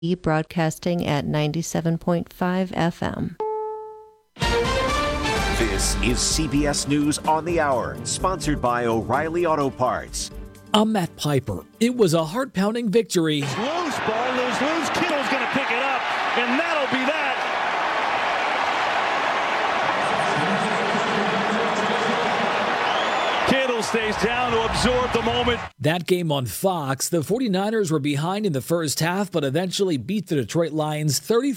broadcasting at 97.5 FM. This is CBS News on the Hour, sponsored by O'Reilly Auto Parts. I'm Matt Piper. It was a heart-pounding victory. Loose ball, loose. Kittle's going to pick it up, and that'll be that. Kittle stays down to absorb the moment. That game on Fox, the 49ers were behind in the first half, but eventually beat the Detroit Lions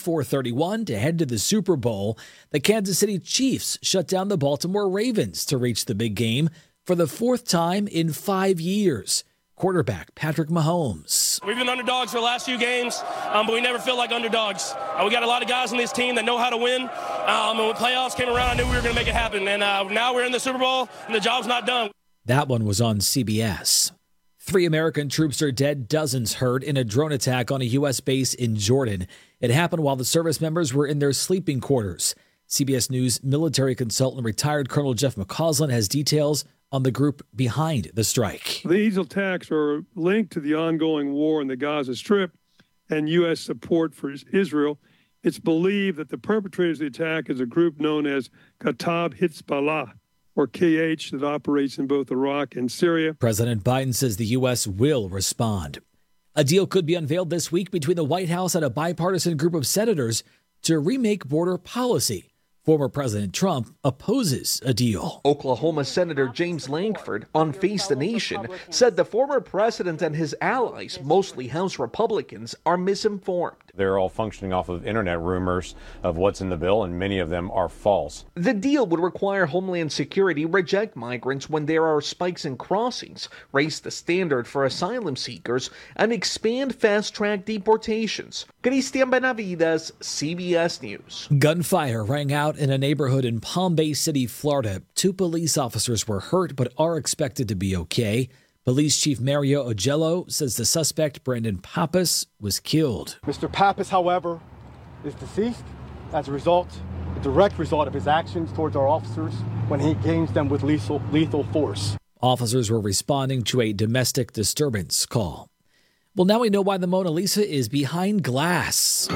34-31 to head to the Super Bowl. The Kansas City Chiefs shut down the Baltimore Ravens to reach the big game for the fourth time in 5 years. Quarterback Patrick Mahomes. We've been underdogs for the last few games, but we never feel like underdogs. We got a lot of guys on this team that know how to win. And when playoffs came around, I knew we were going to make it happen. And now we're in the Super Bowl, and the job's not done. That one was on CBS. 3 American troops are dead, dozens hurt in a drone attack on a U.S. base in Jordan. It happened while the service members were in their sleeping quarters. CBS News military consultant retired Colonel Jeff McCausland has details on the group behind the strike. These attacks are linked to the ongoing war in the Gaza Strip and U.S. support for Israel. It's believed that the perpetrators of the attack is a group known as Kataib Hezbollah, or KH, that operates in both Iraq and Syria. President Biden says the U.S. will respond. A deal could be unveiled this week between the White House and a bipartisan group of senators to remake border policy. Former President Trump opposes a deal. Oklahoma Senator James Lankford on Face the Nation said the former president and his allies, mostly House Republicans, are misinformed. They're all functioning off of internet rumors of what's in the bill, and many of them are false. The deal would require Homeland Security reject migrants when there are spikes in crossings, raise the standard for asylum seekers, and expand fast-track deportations. Cristian Benavides, CBS News. Gunfire rang out in a neighborhood in Palm Bay City, Florida. 2 police officers were hurt but are expected to be okay. Police Chief Mario Ogello says the suspect, Brandon Pappas, was killed. Mr. Pappas, however, is deceased as a direct result of his actions towards our officers when he engaged them with lethal force. Officers were responding to a domestic disturbance call. Well, now we know why the Mona Lisa is behind glass.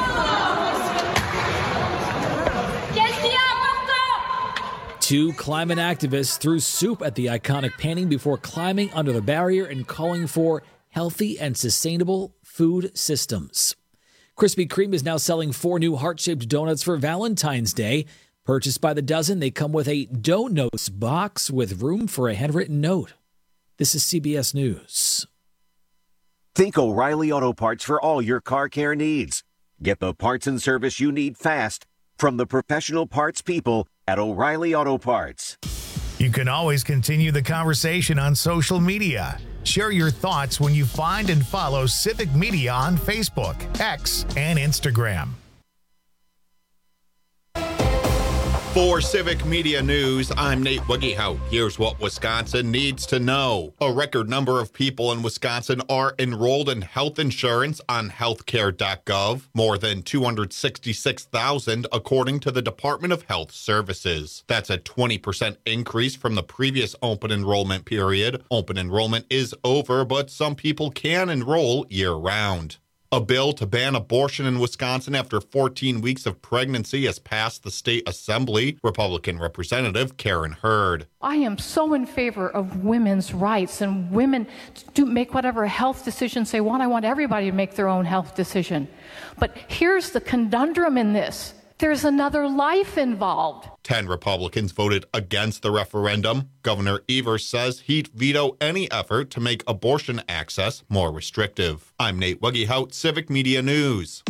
2 climate activists threw soup at the iconic painting before climbing under the barrier and calling for healthy and sustainable food systems. Krispy Kreme is now selling 4 new heart-shaped donuts for Valentine's Day. Purchased by the dozen, they come with a Donuts box with room for a handwritten note. This is CBS News. Think O'Reilly Auto Parts for all your car care needs. Get the parts and service you need fast from the professional parts people at O'Reilly Auto Parts. You can always continue the conversation on social media. Share your thoughts when you find and follow Civic Media on Facebook, X, and Instagram. For Civic Media News, I'm Nate Wiggyhout. Here's what Wisconsin needs to know. A record number of people in Wisconsin are enrolled in health insurance on healthcare.gov. More than 266,000 according to the Department of Health Services. That's a 20% increase from the previous open enrollment period. Open enrollment is over, but some people can enroll year-round. A bill to ban abortion in Wisconsin after 14 weeks of pregnancy has passed the state assembly. Republican Representative Karen Hurd. I am so in favor of women's rights and women to make whatever health decisions they want. I want everybody to make their own health decision. But here's the conundrum in this. There's another life involved. 10 Republicans voted against the referendum. Governor Evers says he'd veto any effort to make abortion access more restrictive. I'm Nate Wiggyhout, Civic Media News.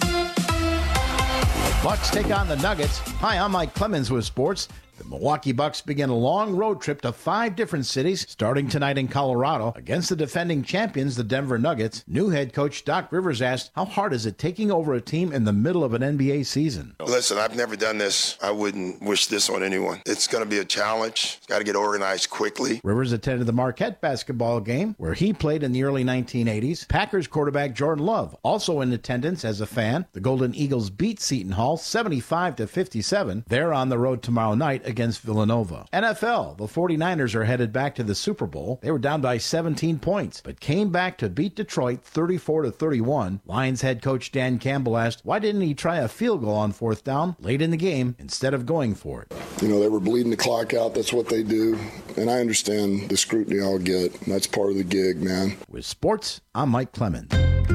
Bucks take on the Nuggets. Hi, I'm Mike Clemens with sports. The Milwaukee Bucks begin a long road trip to 5 different cities, starting tonight in Colorado against the defending champions, the Denver Nuggets. New head coach Doc Rivers asked, how hard is it taking over a team in the middle of an NBA season? Listen, I've never done this. I wouldn't wish this on anyone. It's going to be a challenge. Got to get organized quickly. Rivers attended the Marquette basketball game, where he played in the early 1980s. Packers quarterback Jordan Love, also in attendance as a fan. The Golden Eagles beat Seton Hall 75-57. They're on the road tomorrow night against Villanova. NFL, the 49ers are headed back to the Super Bowl. They were down by 17 points, but came back to beat Detroit 34-31. Lions head coach Dan Campbell asked, why didn't he try a field goal on fourth down late in the game instead of going for it? You know, they were bleeding the clock out. That's what they do. And I understand the scrutiny I'll get. That's part of the gig, man. With sports, I'm Mike Clemens.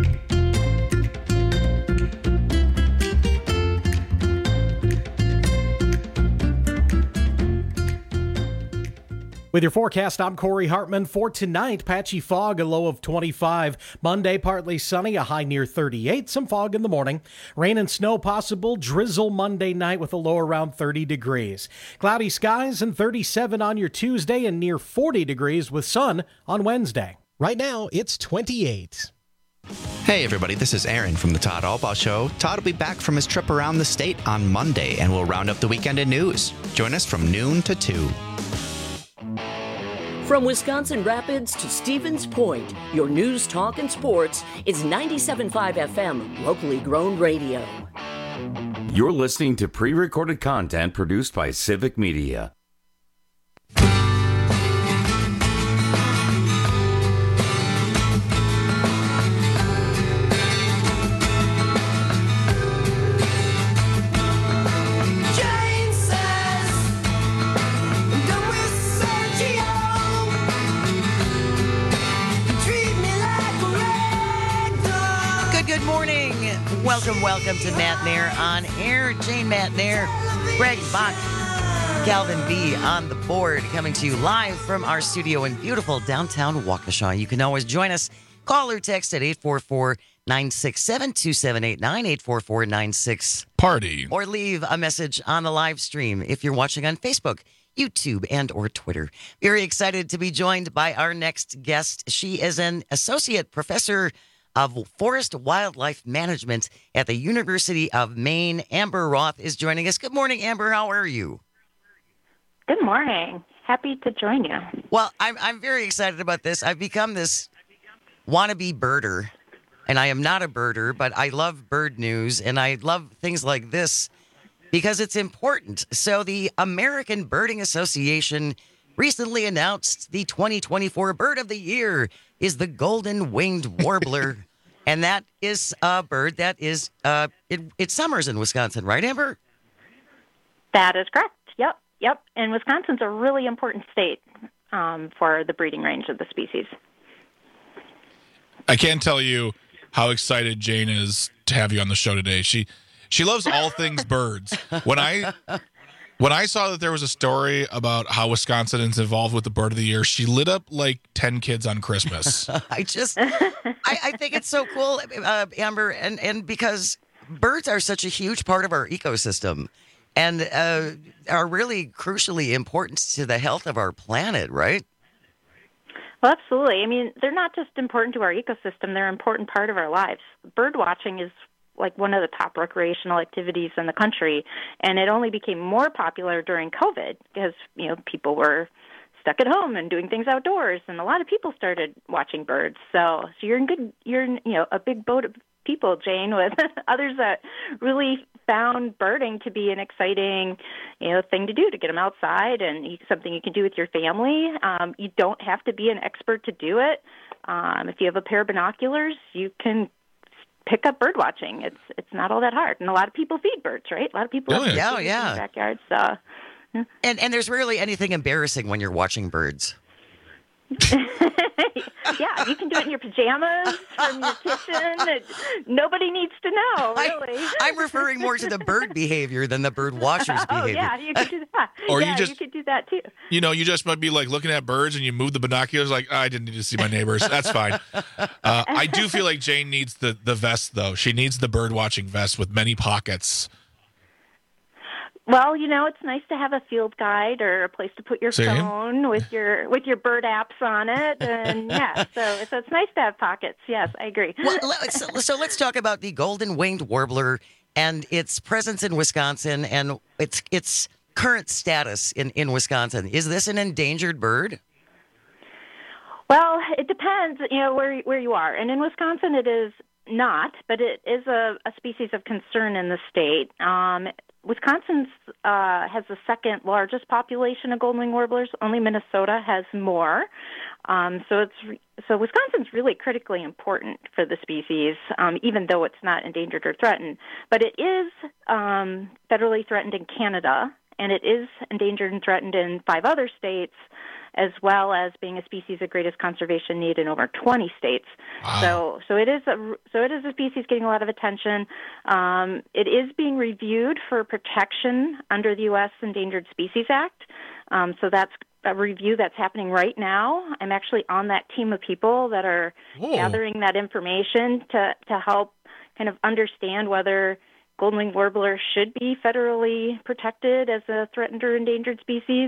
With your forecast, I'm Corey Hartman. For tonight, patchy fog, a low of 25. Monday, partly sunny, a high near 38. Some fog in the morning. Rain and snow possible. Drizzle Monday night with a low around 30 degrees. Cloudy skies and 37 on your Tuesday and near 40 degrees with sun on Wednesday. Right now, it's 28. Hey everybody, this is Aaron from the Todd Albaugh Show. Todd will be back from his trip around the state on Monday, and we'll round up the weekend in news. Join us from noon to 2. From Wisconsin Rapids to Stevens Point, your news, talk, and sports is 97.5 FM, locally grown radio. You're listening to pre-recorded content produced by Civic Media. Welcome to Matt Nair on air. Jane Matt Nair, Greg Bach, Calvin B on the board, coming to you live from our studio in beautiful downtown Waukesha. You can always join us. Call or text at 844-967-2789, 844-96 or leave a message on the live stream if you're watching on Facebook, YouTube, and or Twitter. Very excited to be joined by our next guest. She is an associate professor of Forest Wildlife Management at the University of Maine. Amber Roth is joining us. Good morning, Amber. How are you? Good morning. Happy to join you. Well, I'm very excited about this. I've become this wannabe birder, and I am not a birder, but I love bird news, and I love things like this because it's important. So the American Birding Association recently announced the 2024 Bird of the Year is the golden-winged warbler, and that is a bird that is, it summers in Wisconsin, right, Amber? That is correct. Yep. And Wisconsin's a really important state for the breeding range of the species. I can't tell you how excited Jane is to have you on the show today. She loves all things birds. When I saw that there was a story about how Wisconsin is involved with the Bird of the Year, she lit up like 10 kids on Christmas. I think it's so cool, Amber, and because birds are such a huge part of our ecosystem and are really crucially important to the health of our planet, right? Well, absolutely. I mean, they're not just important to our ecosystem, they're an important part of our lives. Bird watching is like one of the top recreational activities in the country, and it only became more popular during COVID because, you know, people were stuck at home and doing things outdoors, and a lot of people started watching birds. So you're in a big boat of people, Jane, with others that really found birding to be an exciting, thing to do, to get them outside and something you can do with your family. You don't have to be an expert to do it. If you have a pair of binoculars, you can pick up bird watching. It's not all that hard, and a lot of people feed birds, right? A lot of people have in the backyard. So, and there's rarely anything embarrassing when you're watching birds. Yeah, you can do it in your pajamas from your kitchen. Nobody needs to know, really. I'm referring more to the bird behavior than the bird watcher's behavior. Oh, yeah, you can do that. Or you could do that, too. You just might be like looking at birds and you move the binoculars like, I didn't need to see my neighbors. That's fine. I do feel like Jane needs the vest, though. She needs the bird watching vest with many pockets. Well, it's nice to have a field guide or a place to put your phone with your bird apps on it, and so it's nice to have pockets. Yes, I agree. Well, so let's talk about the golden-winged warbler and its presence in Wisconsin and its current status in Wisconsin. Is this an endangered bird? Well, it depends, where you are, and in Wisconsin, it is not, but it is a species of concern in the state. Wisconsin has the second largest population of golden-winged warblers. Only Minnesota has more. So Wisconsin's really critically important for the species, even though it's not endangered or threatened. But it is federally threatened in Canada, and it is endangered and threatened in 5 other states, as well as being a species of greatest conservation need in over 20 states. Wow. So it is a species getting a lot of attention. It is being reviewed for protection under the U.S. Endangered Species Act. So that's a review that's happening right now. I'm actually on that team of people that are gathering that information to help kind of understand whether golden-winged warbler should be federally protected as a threatened or endangered species.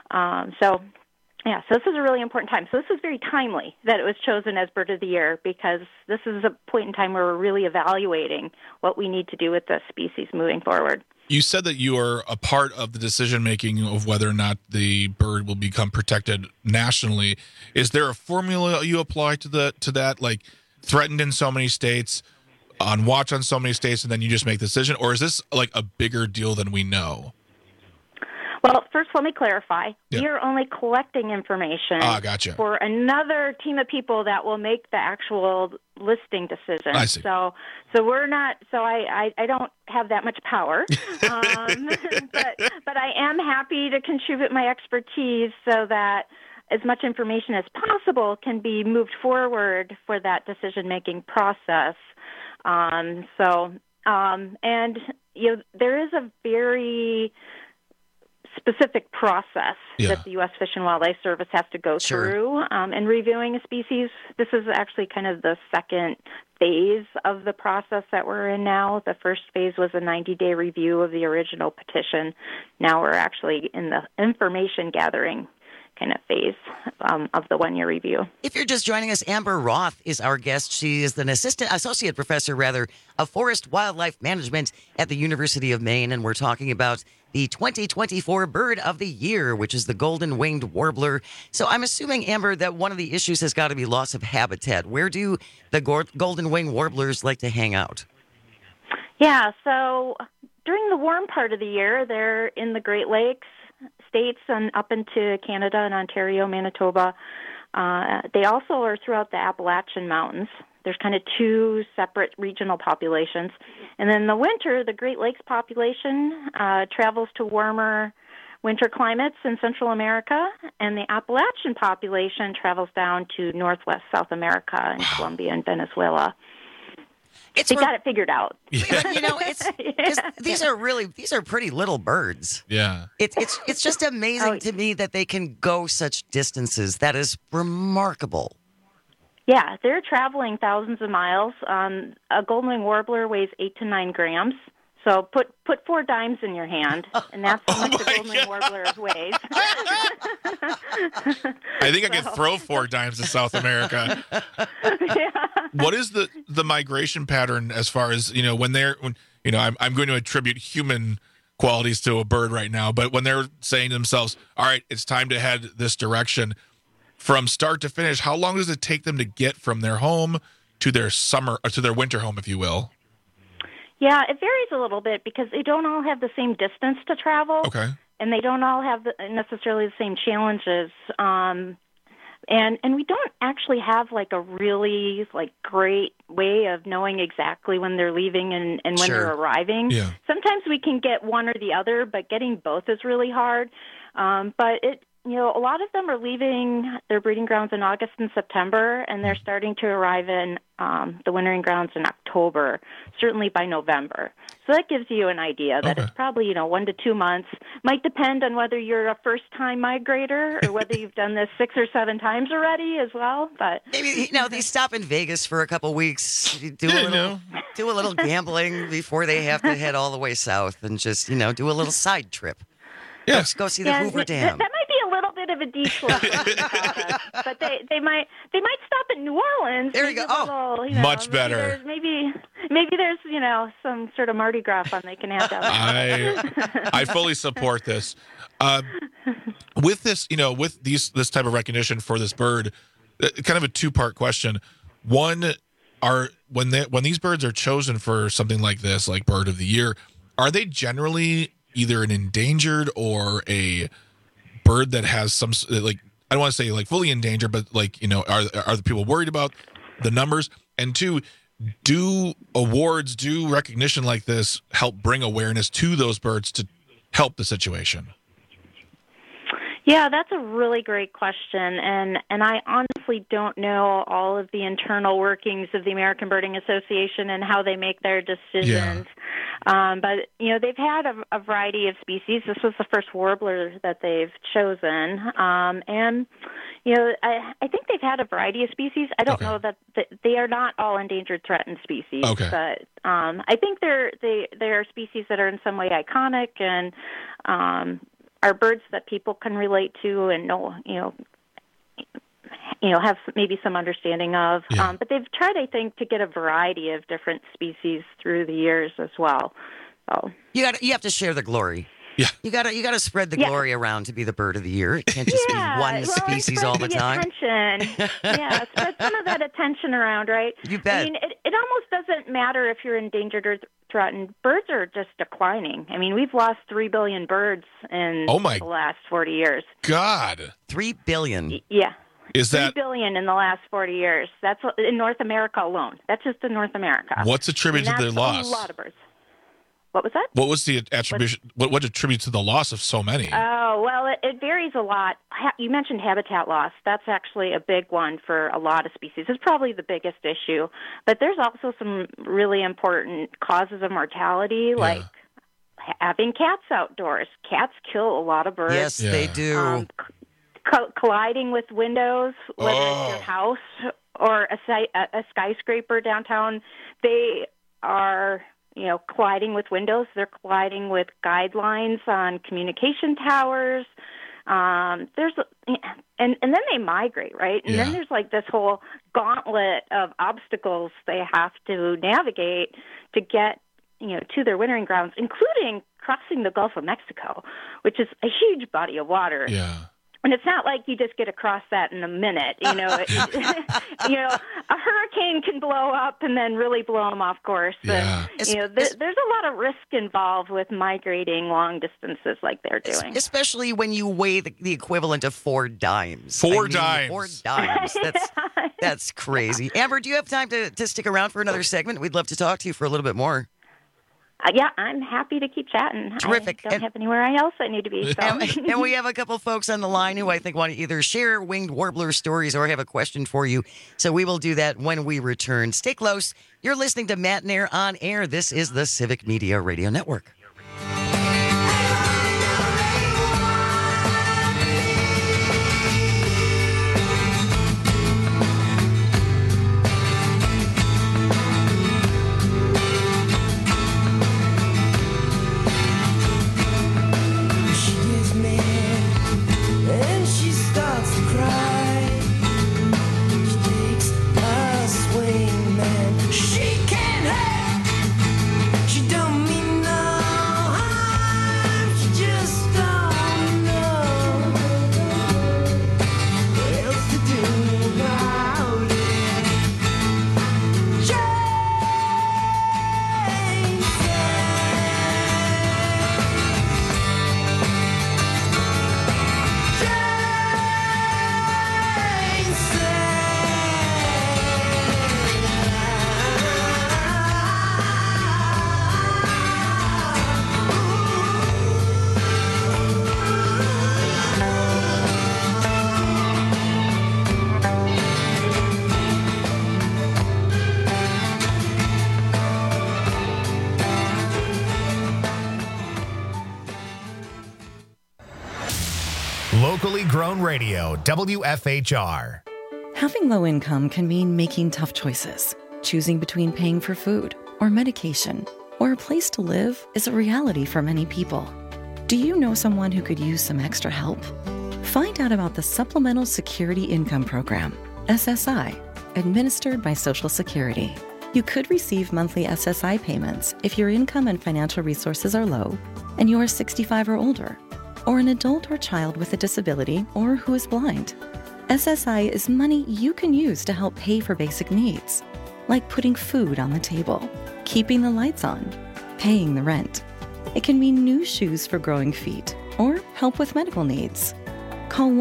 So this is a really important time. So this is very timely that it was chosen as Bird of the Year, because this is a point in time where we're really evaluating what we need to do with the species moving forward. You said that you are a part of the decision-making of whether or not the bird will become protected nationally. Is there a formula you apply to that, like threatened in so many states, on watch on so many states, and then you just make the decision? Or is this like a bigger deal than we know? Well, first, let me clarify. Yeah. We are only collecting information gotcha. for another team of people that will make the actual listing decision. I see. So we're not. So I don't have that much power, but I am happy to contribute my expertise so that as much information as possible can be moved forward for that decision-making process. And there is a very specific process that the U.S. Fish and Wildlife Service has to go through in reviewing a species. This is actually kind of the second phase of the process that we're in now. The first phase was a 90-day review of the original petition. Now we're actually in the information gathering kind of phase of the one-year review. If you're just joining us, Amber Roth is our guest. She is an associate professor of forest wildlife management at the University of Maine, and we're talking about the 2024 Bird of the Year, which is the golden-winged warbler. So I'm assuming, Amber, that one of the issues has got to be loss of habitat. Where do the golden-winged warblers like to hang out? Yeah, so during the warm part of the year, they're in the Great Lakes states and up into Canada and Ontario, Manitoba. They also are throughout the Appalachian Mountains. There's kind of 2 separate regional populations. And then in the winter, the Great Lakes population travels to warmer winter climates in Central America, and the Appalachian population travels down to northwest South America and Colombia and Venezuela. They got it figured out. Yeah. But, these are pretty little birds. Yeah. It's just amazing to me that they can go such distances. That is remarkable. Yeah, they're traveling thousands of miles. A golden-winged warbler weighs 8 to 9 grams. So put 4 dimes in your hand, and that's how much a golden-winged warbler weighs. I think I could throw 4 dimes to South America. Yeah. What is the migration pattern as far as, I'm going to attribute human qualities to a bird right now, but when they're saying to themselves, all right, it's time to head this direction, from start to finish, how long does it take them to get from their home to their winter home, if you will? Yeah, it varies a little bit because they don't all have the same distance to travel. Okay. And they don't all have necessarily the same challenges. And we don't actually have like a really great way of knowing exactly when they're leaving and when they're arriving. Yeah. Sometimes we can get one or the other, but getting both is really hard. But a lot of them are leaving their breeding grounds in August and September, and they're starting to arrive in the wintering grounds in October, certainly by November. So that gives you an idea that it's probably, 1 to 2 months. Might depend on whether you're a first-time migrator or whether you've done this 6 or 7 times already as well. But maybe, they stop in Vegas for a couple weeks, do a little gambling before they have to head all the way south and just, do a little side trip. Yeah. Go see the Hoover Dam. That might be a little bit of a detour, but they might stop in New Orleans. There you go. Much better. Maybe there's some sort of Mardi Gras fun they can have down there. I fully support this. With this, with this type of recognition for this bird, kind of a 2-part question. One, when these birds are chosen for something like this, like Bird of the Year, are they generally either an endangered or a bird that has some, like, I don't want to say like fully endangered, but like, are the people worried about the numbers? And two, do recognition like this help bring awareness to those birds to help the situation? Yeah, that's a really great question, and I honestly don't know all of the internal workings of the American Birding Association and how they make their decisions. Yeah. But they've had a variety of species. This was the first warbler that they've chosen, and I think they've had a variety of species. I don't know that they are not all endangered, threatened species, but I think they are species that are in some way iconic and are birds that people can relate to and know, have maybe some understanding of. Yeah. But they've tried, I think, to get a variety of different species through the years as well. So you have to share the glory. Yeah, you got to spread the glory around to be the Bird of the Year. It can't just be one species all the time. Attention. Spread some of that attention around, right? You bet. I mean, it almost doesn't matter if you're endangered or threatened. Birds are just declining. I mean, we've lost 3 billion birds in the last 40 years. God, 3 billion. Yeah. Is that 3 billion in the last 40 years? That's in North America alone. That's just in North America. What's attributed to the loss? A lot of birds. What was that? What was the attribution? What attributes to the loss of so many? Oh, well, it varies a lot. You mentioned habitat loss. That's actually a big one for a lot of species. It's probably the biggest issue. But there's also some really important causes of mortality, like having cats outdoors. Cats kill a lot of birds. Yes, they do. Colliding with windows, whether it's your house or a skyscraper downtown, they are colliding with windows. They're colliding with guidelines on communication towers. And then they migrate, right? And then there's like this whole gauntlet of obstacles they have to navigate to get, to their wintering grounds, including crossing the Gulf of Mexico, which is a huge body of water. Yeah. And it's not like you just get across that in a minute. A hurricane can blow up and then really blow them off course. Yeah. And, there's a lot of risk involved with migrating long distances like they're doing. Especially when you weigh the equivalent of 4 dimes. 4 dimes. 4 dimes. That's crazy. Amber, do you have time to stick around for another segment? We'd love to talk to you for a little bit more. Yeah, I'm happy to keep chatting. Terrific. I don't have anywhere else I need to be. So. And we have a couple folks on the line who I think want to either share winged warbler stories or have a question for you. So we will do that when we return. Stay close. You're listening to Matt and Air on Air. This is the Civic Media Radio Network. Locally grown radio, WFHR. Having low income can mean making tough choices. Choosing between paying for food or medication or a place to live is a reality for many people. Do you know someone who could use some extra help? Find out about the Supplemental Security Income Program, SSI, administered by Social Security. You could receive monthly SSI payments if your income and financial resources are low and you are 65 or older, or an adult or child with a disability or who is blind. SSI is money you can use to help pay for basic needs. like putting food on the table, keeping the lights on, paying the rent. It can mean new shoes for growing feet or help with medical needs. Call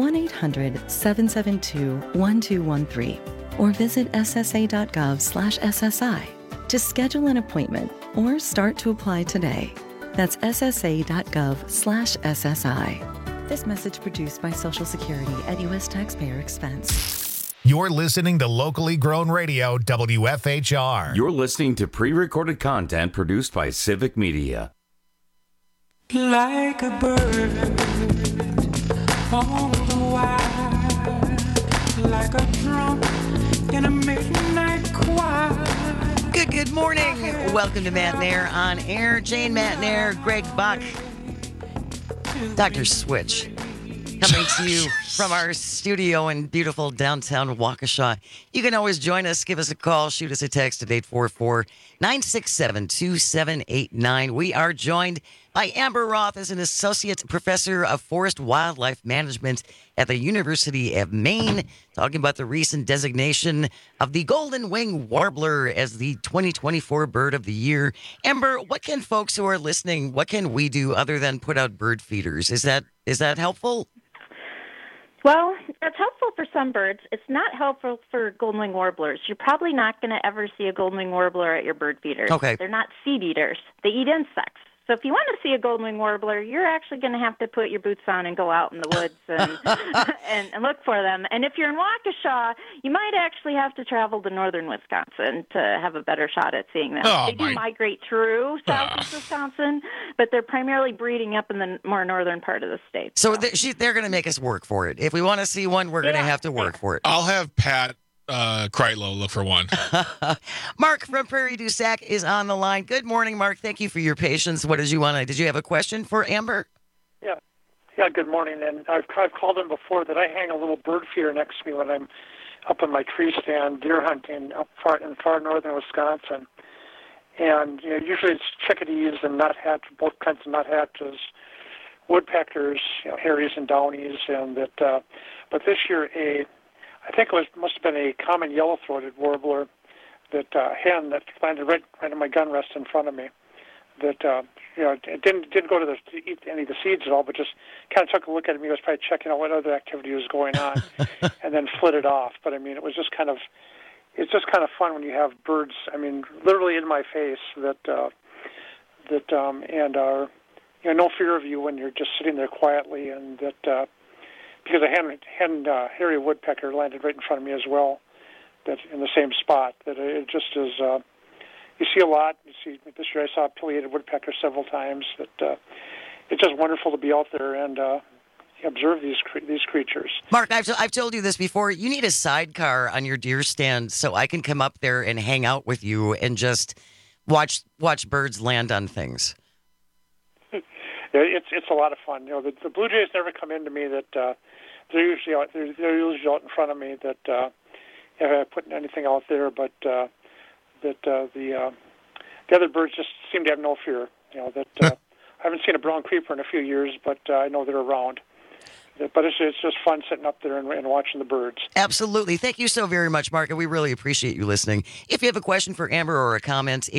1-800-772-1213 or visit ssa.gov/SSI to schedule an appointment or start to apply today. That's ssa.gov/SSI. This message produced by Social Security at U.S. taxpayer expense. You're listening to locally grown radio, WFHR. You're listening to pre-recorded content produced by Civic Media. Like a bird on the wire, like a drum in a midnight choir. Good morning. Welcome to Matnair on Air. Jane Matnair, Greg Buck, Dr. Switch, coming to you from our studio in beautiful downtown Waukesha. You can always join us. Give us a call. Shoot us a text at 844-967-2789. We are joined by Amber Roth as an associate professor of forest wildlife management at the University of Maine, talking about the recent designation of the golden wing warbler as the 2024 bird of the year. Amber, what can folks who are listening, what can we do other than put out bird feeders? Is that helpful? Well, it's helpful for some birds. It's not helpful for golden wing warblers. You're probably not going to ever see a golden wing warbler at your bird feeders. Okay. They're not seed eaters. They eat insects. So if you want to see a golden wing warbler, you're actually going to have to put your boots on and go out in the woods and and look for them. And if you're in Waukesha, you might actually have to travel to northern Wisconsin to have a better shot at seeing them. They do migrate through southeast Wisconsin, but they're primarily breeding up in the more northern part of the state. So they're going to make us work for it. If we want to see one, we're going to have to work for it. I'll have Pat Kreitlow look for one. Mark from Prairie du Sac is on the line. Good morning, Mark. Thank you for your patience. What did you want to? Did you have a question for Amber? Yeah. Good morning. And I've called in before that I hang a little bird feeder next to me when I'm up in my tree stand deer hunting up in far northern Wisconsin. And usually it's chickadees and nuthatches, both kinds of nuthatches, woodpeckers, Harrys and Downies, and that. But this year I think it must have been a common yellow-throated warbler, that hen that landed right in my gun rest in front of me. That it didn't go to eat any of the seeds at all, but just kind of took a look at me. He was probably checking out what other activity was going on, and then flitted off. But I mean, it's just kind of fun when you have birds. I mean, literally in my face and are no fear of you when you're just sitting there quietly, and that. Because a hen hairy woodpecker landed right in front of me as well, that in the same spot. That it just is. You see a lot. You see this year I saw a pileated woodpecker several times. That it's just wonderful to be out there and observe these creatures. Mark, I've told you this before. You need a sidecar on your deer stand so I can come up there and hang out with you and just watch birds land on things. It's a lot of fun. The blue jays never come into me. That they're usually out in front of me. That if I put anything out there, but the other birds just seem to have no fear. I haven't seen a brown creeper in a few years, but I know they're around. But it's just fun sitting up there and watching the birds. Absolutely. Thank you so very much, Mark, and we really appreciate you listening. If you have a question for Amber or a comment,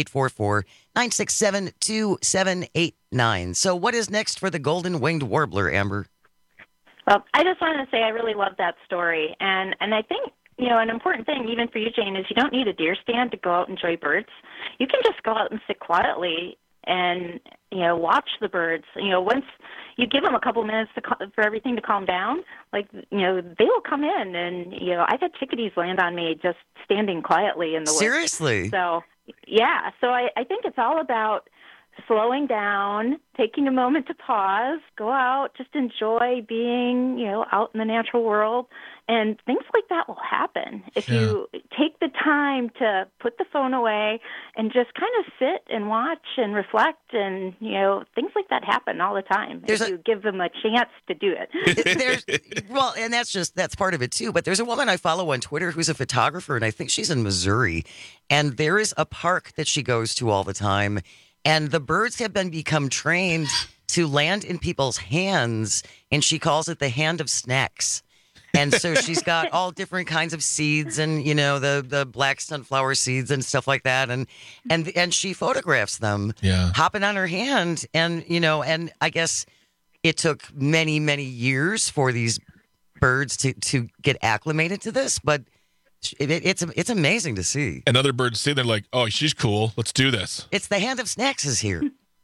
844-967-2789. So what is next for the golden-winged warbler, Amber? Well, I just wanted to say I really love that story. And I think, an important thing, even for you, Jane, is you don't need a deer stand to go out and enjoy birds. You can just go out and sit quietly and watch the birds. Once you give them a couple minutes for everything to calm down, they will come in. And I've had chickadees land on me just standing quietly in the woods. Seriously? So yeah. So I think it's all about slowing down, taking a moment to pause, go out, just enjoy being out in the natural world. And things like that will happen if you take the time to put the phone away and just kind of sit and watch and reflect. And, things like that happen all the time if you give them a chance to do it. And that's part of it, too. But there's a woman I follow on Twitter who's a photographer, and I think she's in Missouri. And there is a park that she goes to all the time. And the birds have become trained to land in people's hands, and she calls it the hand of snacks. And so she's got all different kinds of seeds and, the black sunflower seeds and stuff like that. And she photographs them hopping on her hand. And, and I guess it took many, many years for these birds to get acclimated to this. But it's amazing to see. And other birds see, they're like, oh, she's cool. Let's do this. It's the hand of snacks is here.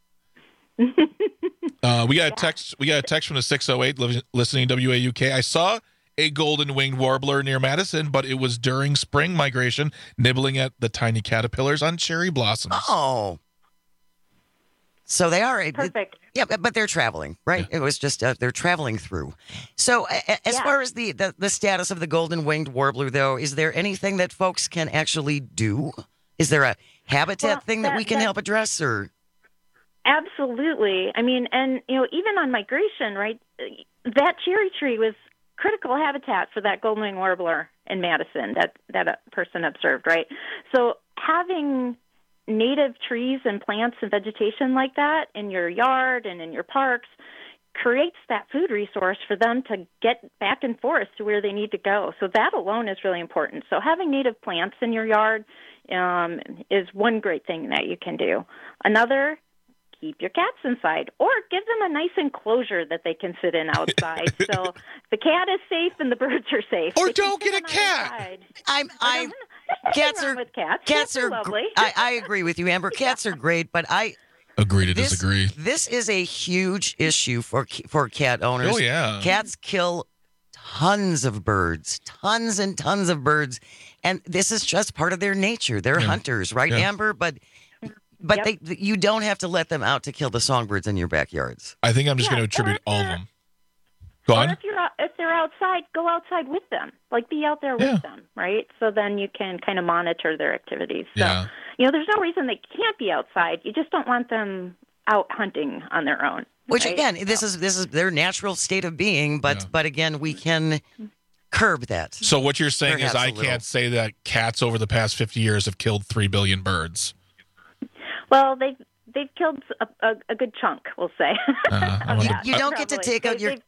We got a text. We got a text from the 608 listening WAUK. I saw a golden winged warbler near Madison, but it was during spring migration, nibbling at the tiny caterpillars on cherry blossoms. Oh, so they are perfect. Yeah, but they're traveling, right? Yeah. It was just they're traveling through. So as far as the status of the golden winged warbler, though, is there anything that folks can actually do? Is there a habitat thing that we can help address, or? Absolutely. I mean, and even on migration, right? That cherry tree was critical habitat for that golden winged warbler in Madison that a person observed, right? So having native trees and plants and vegetation like that in your yard and in your parks creates that food resource for them to get back and forth to where they need to go. So that alone is really important. So having native plants in your yard is one great thing that you can do. Another, keep your cats inside, or give them a nice enclosure that they can sit in outside. So the cat is safe and the birds are safe. Or don't get a cat. Cats are Cats are lovely. I agree with you, Amber. Cats are great, but I agree to disagree. This is a huge issue for cat owners. Oh yeah, cats kill tons of birds, tons and tons of birds, and this is just part of their nature. They're hunters, right, Amber? But you don't have to let them out to kill the songbirds in your backyards. I think I'm just going to attribute all of them. Go on. Or if they're outside, go outside with them. Like, be out there with them, right? So then you can kind of monitor their activities. So, there's no reason they can't be outside. You just don't want them out hunting on their own. Which, again, this is their natural state of being, but again, we can curb that. So what you're saying is I can't say that cats over the past 50 years have killed 3 billion birds. Well, they've killed a good chunk, we'll say. You don't get to take out your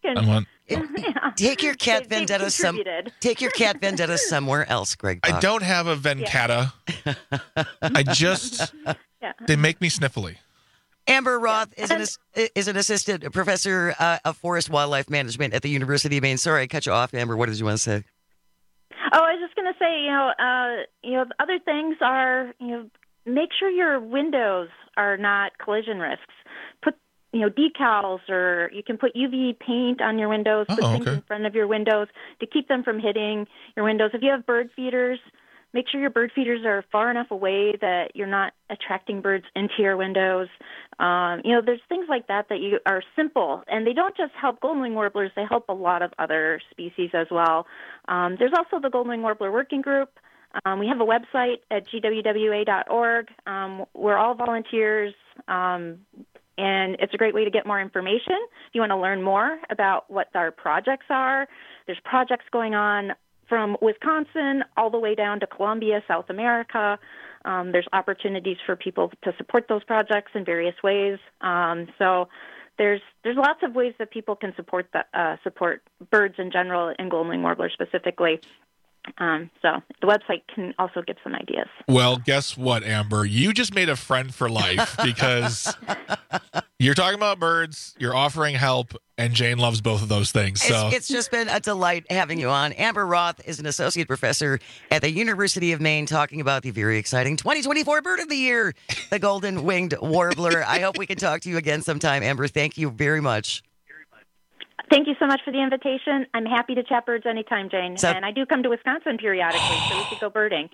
take your cat vendetta take your cat vendetta somewhere else, Greg Bach. I don't have a vendetta. I just they make me sniffly. Amber Roth is an assistant professor of forest wildlife management at the University of Maine. Sorry, I cut you off, Amber. What did you want to say? Oh, I was just going to say, other things are, make sure your windows are not collision risks. Put, decals, or you can put UV paint on your windows, put things in front of your windows to keep them from hitting your windows. If you have bird feeders, make sure your bird feeders are far enough away that you're not attracting birds into your windows. There's things like that you are simple, and they don't just help golden winged warblers, they help a lot of other species as well. There's also the Golden Winged Warbler Working Group. We have a website at gwwa.org. We're all volunteers, and it's a great way to get more information. If you want to learn more about what our projects are, there's projects going on from Wisconsin all the way down to Colombia, South America. There's opportunities for people to support those projects in various ways. So there's lots of ways that people can support birds in general and golden winged warblers specifically. So the website can also give some ideas. Well, guess what, Amber? You just made a friend for life because you're talking about birds, you're offering help, and Jane loves both of those things. So it's just been a delight having you on. Amber Roth is an associate professor at the University of Maine talking about the very exciting 2024 Bird of the Year, the Golden Winged Warbler. I hope we can talk to you again sometime, Amber. Thank you very much. Thank you so much for the invitation. I'm happy to chat birds anytime, Jane. And I do come to Wisconsin periodically, so we could go birding.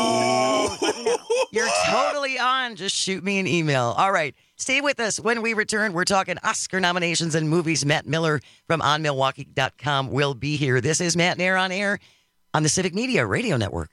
You're totally on. Just shoot me an email. All right. Stay with us. When we return, we're talking Oscar nominations and movies. Matt Miller from OnMilwaukee.com will be here. This is Matt Nair on Air on the Civic Media Radio Network.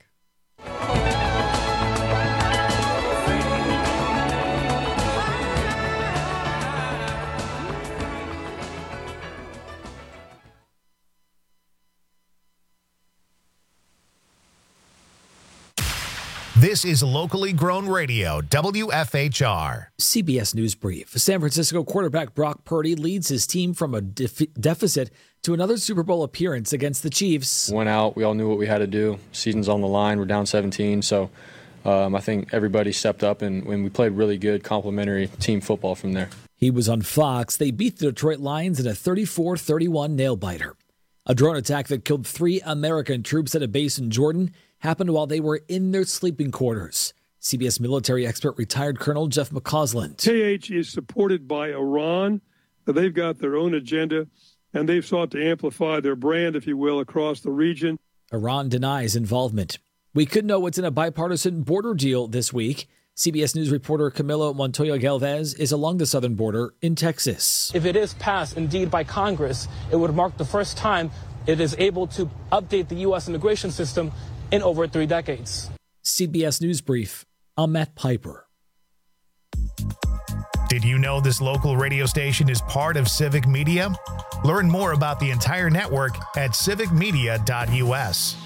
This is locally grown radio, WFHR. CBS News Brief. San Francisco quarterback Brock Purdy leads his team from a deficit to another Super Bowl appearance against the Chiefs. Went out. We all knew what we had to do. Season's on the line. We're down 17. So I think everybody stepped up, and we played really good complementary team football from there. He was on Fox. They beat the Detroit Lions in a 34-31 nail-biter. A drone attack that killed 3 American troops at a base in Jordan happened while they were in their sleeping quarters. CBS military expert retired Colonel Jeff McCausland. KH is supported by Iran. They've got their own agenda, and they've sought to amplify their brand, if you will, across the region. Iran denies involvement. We could know what's in a bipartisan border deal this week. CBS News reporter Camilo Montoya Galvez is along the southern border in Texas. If it is passed, indeed, by Congress, it would mark the first time it is able to update the U.S. immigration system in over 3 decades. CBS News Brief. I'm Matt Piper. Did you know this local radio station is part of Civic Media? Learn more about the entire network at civicmedia.us.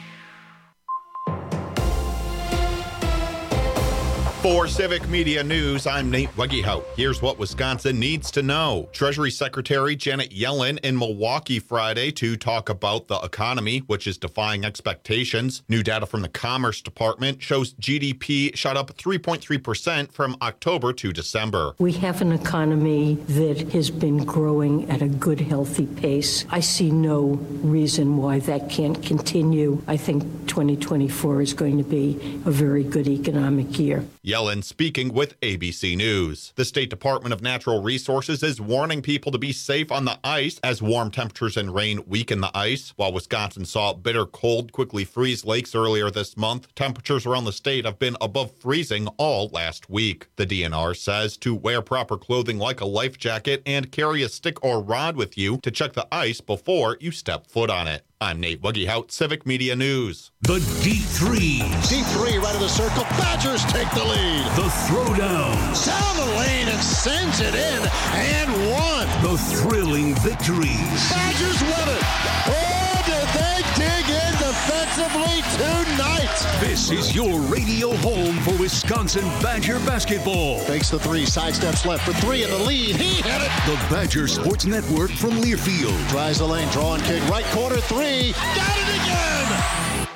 For Civic Media News, I'm Nate Weggehout. Here's what Wisconsin needs to know. Treasury Secretary Janet Yellen in Milwaukee Friday to talk about the economy, which is defying expectations. New data from the Commerce Department shows GDP shot up 3.3% from October to December. We have an economy that has been growing at a good, healthy pace. I see no reason why that can't continue. I think 2024 is going to be a very good economic year. Yellen speaking with ABC News. The State Department of Natural Resources is warning people to be safe on the ice as warm temperatures and rain weaken the ice. While Wisconsin saw bitter cold quickly freeze lakes earlier this month, temperatures around the state have been above freezing all last week. The DNR says to wear proper clothing like a life jacket and carry a stick or rod with you to check the ice before you step foot on it. I'm Nate Weggehout, Civic Media News. The Deep Threes. Deep three right of the circle. Badgers take the lead. The Throwdowns. Down the lane and sends it in and one. The thrilling victories. Badgers win it. Oh, did they dig in defensively tonight? This is your radio home for Wisconsin Badger basketball. Fakes the three, sidesteps left for three in the lead. He hit it. The Badger Sports Network from Learfield. Tries the lane, draw and kick, right corner three. Got it again.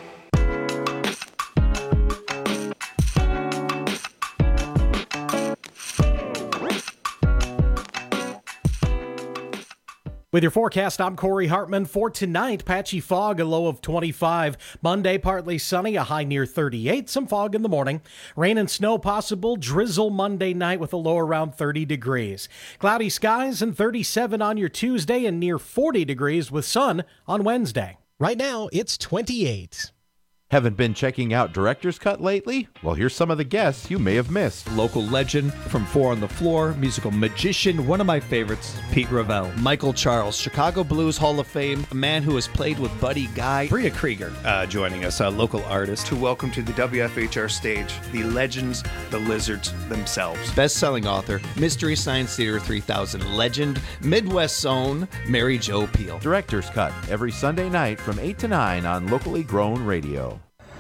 With your forecast, I'm Corey Hartman. For tonight, patchy fog, a low of 25. Monday, partly sunny, a high near 38. Some fog in the morning. Rain and snow possible. Drizzle Monday night with a low around 30 degrees. Cloudy skies and 37 on your Tuesday and near 40 degrees with sun on Wednesday. Right now, it's 28. Haven't been checking out Director's Cut lately? Well, here's some of the guests you may have missed. Local legend from Four on the Floor, musical magician, one of my favorites, Pete Ravel. Michael Charles, Chicago Blues Hall of Fame, a man who has played with Buddy Guy. Bria Krieger joining us, a local artist. To welcome to the WFHR stage, the legends, the lizards themselves. Best-selling author, Mystery Science Theater 3000 legend, Midwest's own, Mary Jo Peel. Director's Cut, every Sunday night from 8 to 9 on Locally Grown Radio.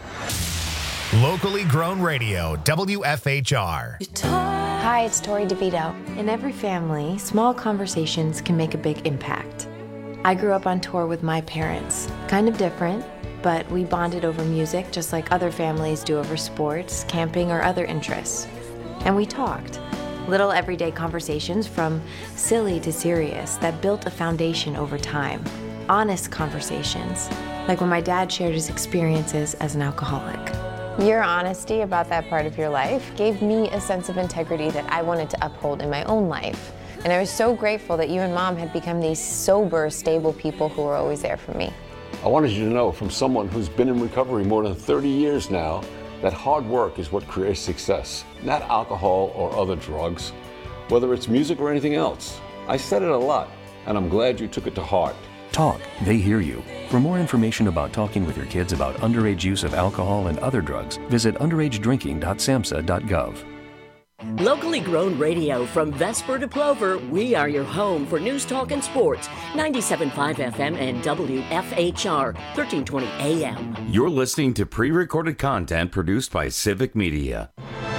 Locally grown radio, WFHR. Hi, it's Tori DeVito. In every family, small conversations can make a big impact. I grew up on tour with my parents. Kind of different, but we bonded over music just like other families do over sports, camping, or other interests. And we talked. Little everyday conversations from silly to serious that built a foundation over time. Honest conversations, like when my dad shared his experiences as an alcoholic. Your honesty about that part of your life gave me a sense of integrity that I wanted to uphold in my own life. And I was so grateful that you and Mom had become these sober, stable people who were always there for me. I wanted you to know from someone who's been in recovery more than 30 years now that hard work is what creates success, not alcohol or other drugs, whether it's music or anything else. I said it a lot, and I'm glad you took it to heart. Talk, they hear you. For more information about talking with your kids about underage use of alcohol and other drugs, visit underagedrinking.samhsa.gov. Locally grown radio from Vesper to Plover, we are your home for news, talk, and sports. 97.5 FM and WFHR, 1320 AM. You're listening to pre-recorded content produced by Civic Media.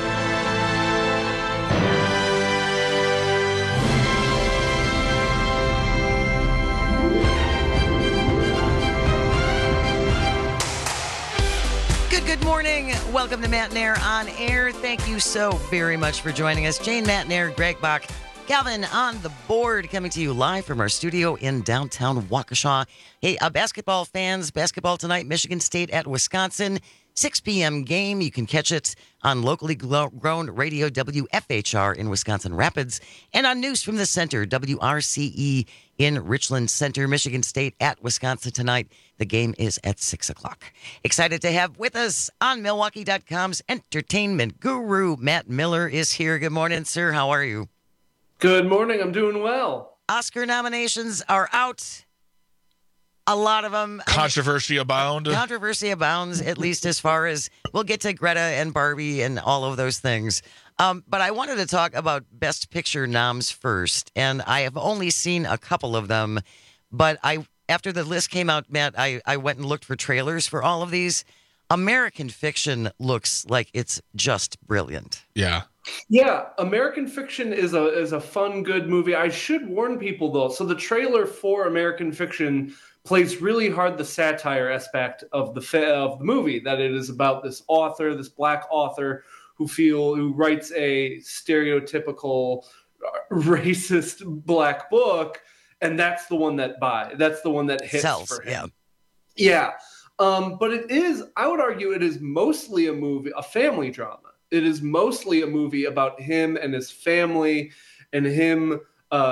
Good morning. Welcome to Matt and Air on Air. Thank you so very much for joining us. Jane, Matt and Air, Greg Bach, Calvin on the board, coming to you live from our studio in downtown Waukesha. Hey, basketball fans, basketball tonight, Michigan State at Wisconsin. 6 p.m. game. You can catch it on locally grown radio WFHR in Wisconsin Rapids and on News from the Center, WRCE in Richland Center. Michigan State at Wisconsin tonight. The game is at 6 o'clock. Excited to have with us on Milwaukee.com's entertainment guru, Matt Miller is here. Good morning, sir. How are you? Good morning. I'm doing well. Oscar nominations are out. A lot of them. Controversy abounds, at least as far as we'll get to Greta and Barbie and all of those things. But I wanted to talk about Best Picture noms first, and I have only seen a couple of them. But after the list came out, Matt, I went and looked for trailers for all of these. American Fiction looks like it's just brilliant. Yeah. Yeah, American Fiction is a fun, good movie. I should warn people, though. So the trailer for American Fiction plays really hard the satire aspect of the movie, that it is about this author, this black author who writes a stereotypical racist black book, and that's the one that hits sells for him. Yeah. But it is, I would argue, it is mostly a family drama. It is mostly a movie about him and his family, and him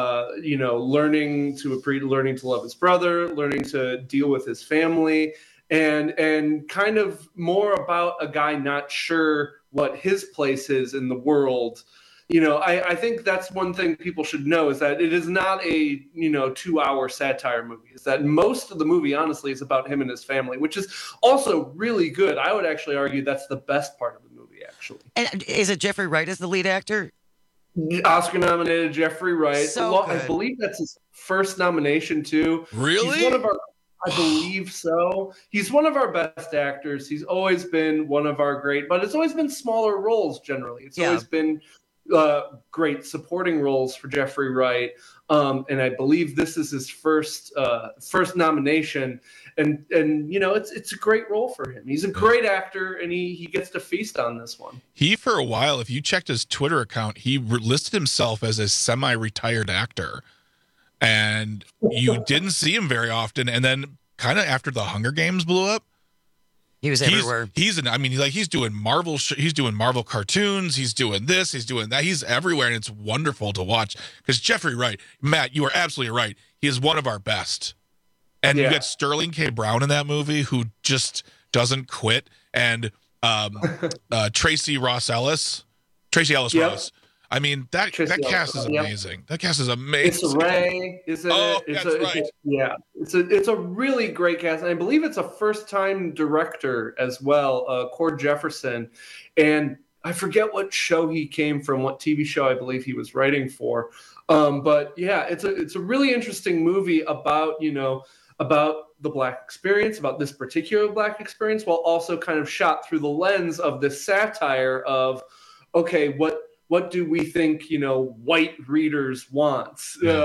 learning to love his brother, learning to deal with his family, and kind of more about a guy not sure what his place is in the world. I think that's one thing people should know, is that it is not a 2-hour satire movie. Is that most of the movie, honestly, is about him and his family, which is also really good. I would actually argue that's the best part of the movie, actually. And is it Jeffrey Wright as the lead actor? Oscar-nominated Jeffrey Wright. So I believe that's his first nomination, too. Really? I believe so. He's one of our best actors. He's always been one of our great, but it's always been smaller roles, generally. It's always been great supporting roles for Jeffrey Wright. And I believe this is his first nomination. And it's a great role for him. He's a great actor, and he gets to feast on this one. He, for a while, if you checked his Twitter account, he listed himself as a semi-retired actor. And you didn't see him very often. And then kind of after the Hunger Games blew up, he was everywhere. He's doing Marvel. He's doing Marvel cartoons. He's doing this. He's doing that. He's everywhere, and it's wonderful to watch. Because Jeffrey Wright, Matt, you are absolutely right. He is one of our best. And you got Sterling K. Brown in that movie, who just doesn't quit, and Tracy Ellis Ross. I mean, that cast is amazing. That cast is amazing. Issa Rae, isn't it? That's right. It's a really great cast. And I believe it's a first-time director as well, Cord Jefferson. And I forget what show he came from, what TV show I believe he was writing for. But yeah, it's a really interesting movie about the Black experience, about this particular Black experience, while also kind of shot through the lens of this satire of, okay, what do we think, white readers want?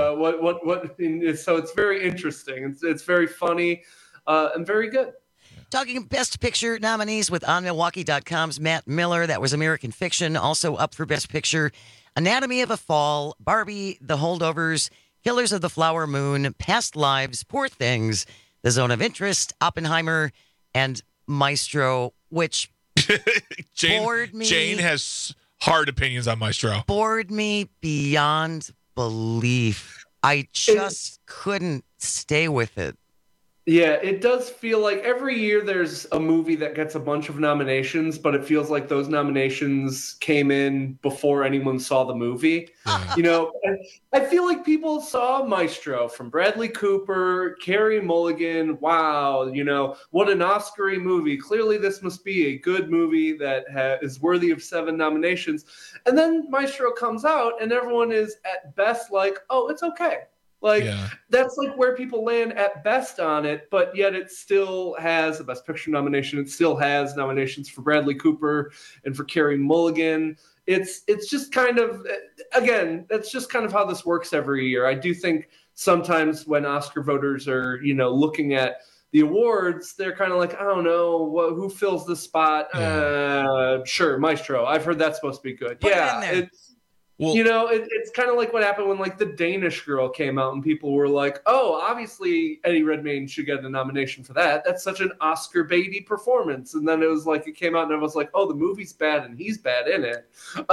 So it's very interesting. It's very funny and very good. Talking Best Picture nominees with OnMilwaukee.com's Matt Miller. That was American Fiction. Also up for Best Picture, Anatomy of a Fall, Barbie, The Holdovers, Killers of the Flower Moon, Past Lives, Poor Things, The Zone of Interest, Oppenheimer, and Maestro, which bored me. Jane has hard opinions on Maestro. Bored me beyond belief. I just couldn't stay with it. Yeah, it does feel like every year there's a movie that gets a bunch of nominations, but it feels like those nominations came in before anyone saw the movie. You know, I feel like people saw Maestro from Bradley Cooper, Carey Mulligan. Wow, you know, what an Oscar-y movie. Clearly this must be a good movie that is worthy of 7 nominations. And then Maestro comes out and everyone is at best like, oh, it's okay. Like, that's like where people land at best on it, but yet it still has a Best Picture nomination. It still has nominations for Bradley Cooper and for Carey Mulligan. It's just kind of, again, that's just kind of how this works every year. I do think sometimes when Oscar voters are, you know, looking at the awards, they're kind of like, I don't know, who fills the spot? Sure, Maestro. I've heard that's supposed to be good. Put it in there. Well, you know, it's kind of like what happened when like The Danish Girl came out and people were like, oh, obviously Eddie Redmayne should get a nomination for that. That's such an Oscar baity performance. And then it was like, it came out and I was like, oh, the movie's bad and he's bad in it.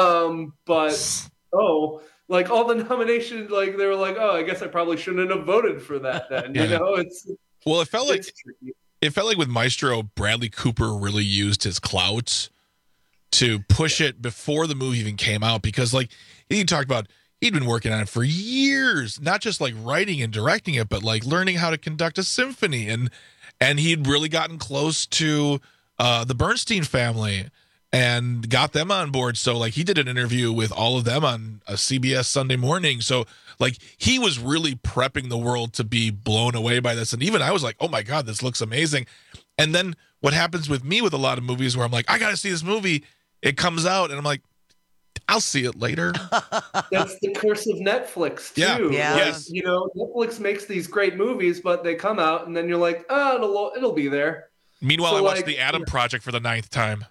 Like all the nominations, like they were like, oh, I guess I probably shouldn't have voted for that then. You know, it felt like with Maestro, Bradley Cooper really used his clout to push it before the movie even came out, because like he talked about, he'd been working on it for years, not just like writing and directing it, but like learning how to conduct a symphony, and he'd really gotten close to the Bernstein family and got them on board. So like he did an interview with all of them on a CBS Sunday Morning. So like he was really prepping the world to be blown away by this. And even I was like, oh my God, this looks amazing. And then what happens with me with a lot of movies where I'm like, I got to see this movie. It comes out and I'm like, I'll see it later. That's the curse of Netflix too. Yeah. Yes. You know, Netflix makes these great movies, but they come out and then you're like, oh, it'll be there. Meanwhile, I watched The Adam Project for the 9th time.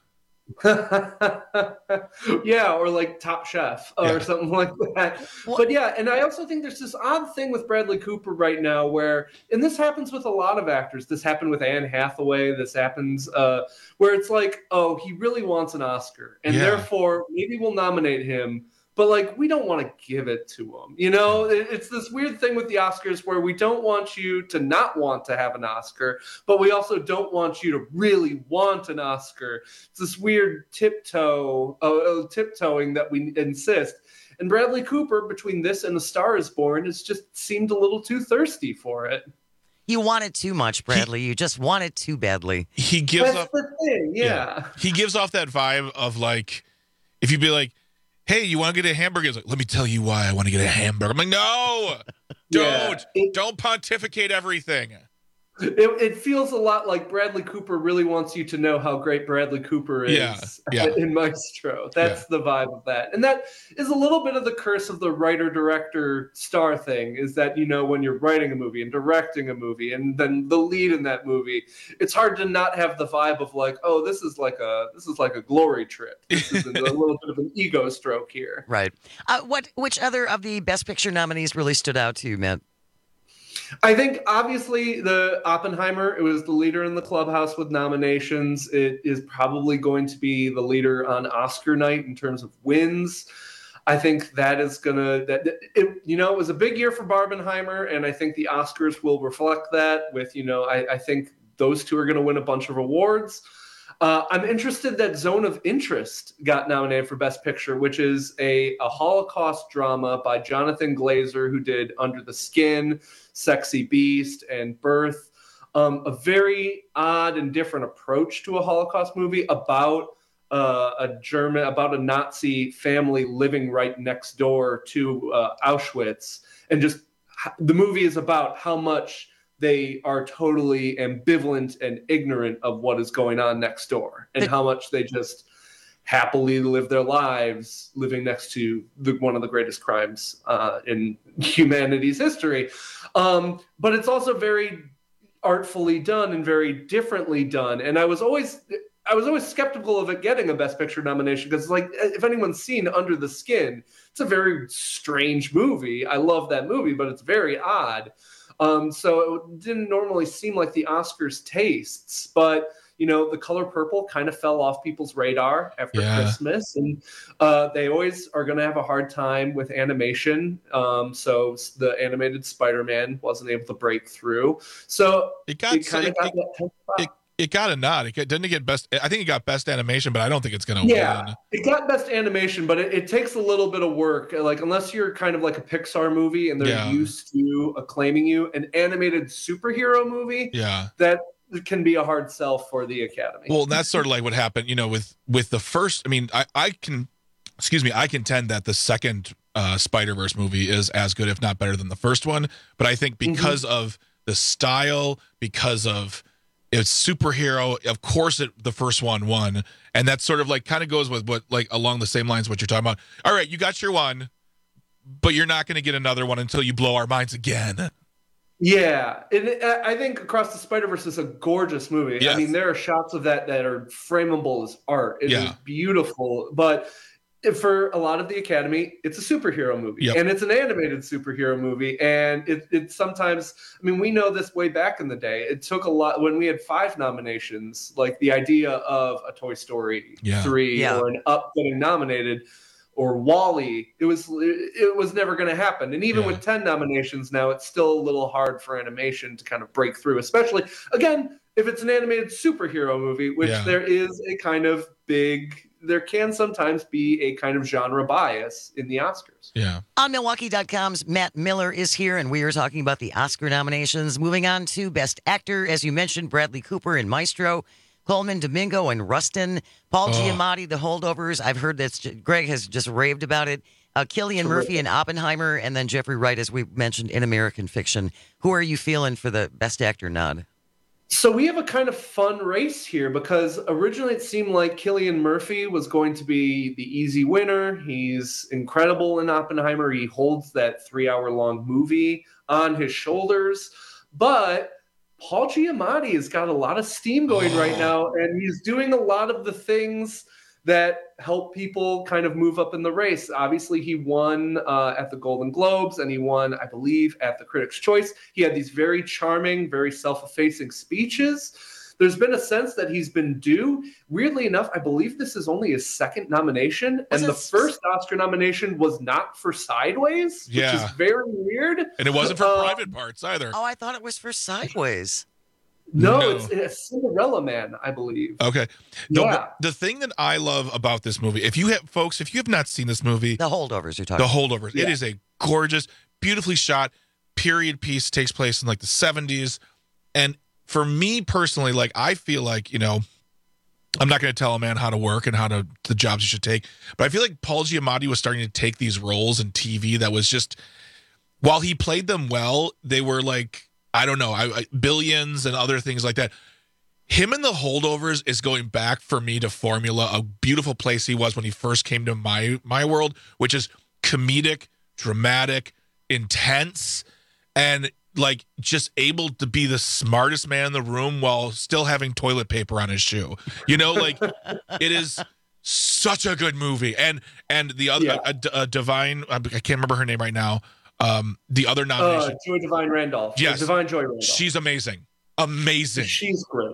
Yeah, or like Top Chef or something like that. But yeah, and I also think there's this odd thing with Bradley Cooper right now where, and this happens with a lot of actors, this happened with Anne Hathaway, this happens where it's like, oh, he really wants an Oscar and therefore maybe we'll nominate him, but like we don't want to give it to him. You know, it's this weird thing with the Oscars where we don't want you to not want to have an Oscar, but we also don't want you to really want an Oscar. It's this weird tiptoeing that we insist. And Bradley Cooper, between this and A Star Is Born, has just seemed a little too thirsty for it. You want it too much, Bradley. You just want it too badly. He gives That's the thing, He gives off that vibe of like, if you'd be like, hey, you want to get a hamburger? He's like, let me tell you why I want to get a hamburger. I'm like, no, don't pontificate everything. It feels a lot like Bradley Cooper really wants you to know how great Bradley Cooper is in Maestro. That's the vibe of that. And that is a little bit of the curse of the writer-director star thing, is that, you know, when you're writing a movie and directing a movie and then the lead in that movie, it's hard to not have the vibe of like, oh, this is like a glory trip. This is a little bit of an ego stroke here. Right. Which other of the Best Picture nominees really stood out to you, Matt? I think obviously the Oppenheimer, it was the leader in the clubhouse with nominations. It is probably going to be the leader on Oscar night in terms of wins. I think that is it was a big year for Barbenheimer, and I think the Oscars will reflect that with, I think those two are going to win a bunch of awards. I'm interested that Zone of Interest got nominated for Best Picture, which is a Holocaust drama by Jonathan Glazer, who did Under the Skin, Sexy Beast, and Birth. A very odd and different approach to a Holocaust movie about about a Nazi family living right next door to Auschwitz. And just the movie is about how much they are totally ambivalent and ignorant of what is going on next door, and how much they just happily live their lives living next to one of the greatest crimes in humanity's history. But it's also very artfully done and very differently done. And I was always skeptical of it getting a Best Picture nomination, because like, if anyone's seen Under the Skin, it's a very strange movie. I love that movie, but it's very odd. So it didn't normally seem like the Oscars' tastes, but the color purple kind of fell off people's radar after Christmas, and they always are going to have a hard time with animation. So the animated Spider-Man wasn't able to break through. So it got a nod. Didn't it get best? I think it got best animation, but I don't think it's going to win. It got best animation, but it takes a little bit of work. Like, unless you're kind of like a Pixar movie and they're used to acclaiming you, an animated superhero movie, that can be a hard sell for the Academy. Well, that's sort of like what happened, with the first. I mean, I contend that the second Spider-Verse movie is as good, if not better, than the first one. But I think because of the style, because of it's superhero, of course the first one won, and that's sort of like kind of goes with what, like, along the same lines what you're talking about. All right, you got your one, but you're not going to get another one until you blow our minds again. Yeah, I think Across the Spider-Verse is a gorgeous movie. Yes. I mean, there are shots of that are frameable as art. It is beautiful, but for a lot of the Academy, it's a superhero movie, and it's an animated superhero movie. And it sometimes, I mean, we know this way back in the day. It took a lot when we had 5 nominations, like the idea of a Toy Story 3 or an Up getting nominated, or WALL-E. It was never going to happen. And even with 10 nominations now, it's still a little hard for animation to kind of break through, especially, again, if it's an animated superhero movie, which there is a kind of there can sometimes be a kind of genre bias in the Oscars. Yeah. On Milwaukee.com's Matt Miller is here, and we are talking about the Oscar nominations. Moving on to Best Actor, as you mentioned, Bradley Cooper in Maestro, Coleman Domingo in Rustin, Paul Giamatti, The Holdovers. I've heard that Greg has just raved about it. Cillian Murphy in Oppenheimer, and then Jeffrey Wright, as we mentioned, in American Fiction. Who are you feeling for the Best Actor nod? So we have a kind of fun race here, because originally it seemed like Cillian Murphy was going to be the easy winner. He's incredible in Oppenheimer. He holds that 3-hour-long movie on his shoulders. But Paul Giamatti has got a lot of steam going right now, and he's doing a lot of the things that help people kind of move up in the race. Obviously, he won at the Golden Globes, and he won, I believe, at the Critics' Choice. He had these very charming, very self-effacing speeches. There's been a sense that he's been due. Weirdly enough, I believe this is only his second nomination, and the first Oscar nomination was not for Sideways, which is very weird. And it wasn't for Private Parts either. Oh, I thought it was for Sideways. No, it's Cinderella Man, I believe. Okay. No, but the thing that I love about this movie, if you have not seen this movie, The Holdovers, you're talking The Holdovers. It is a gorgeous, beautifully shot period piece. Takes place in like the 70s. And for me personally, like, I feel like, I'm not going to tell a man how to work and the jobs he should take, but I feel like Paul Giamatti was starting to take these roles in TV that was just, while he played them well, they were like, I don't know, Billions and other things like that. Him in The Holdovers is going back for me to formula, a beautiful place he was when he first came to my world, which is comedic, dramatic, intense, and like just able to be the smartest man in the room while still having toilet paper on his shoe. Like, it is such a good movie. And the other Divine, I can't remember her name right now. The other nomination, Joy Divine Randolph. Yes, Divine Joy Randolph. She's amazing. She's great.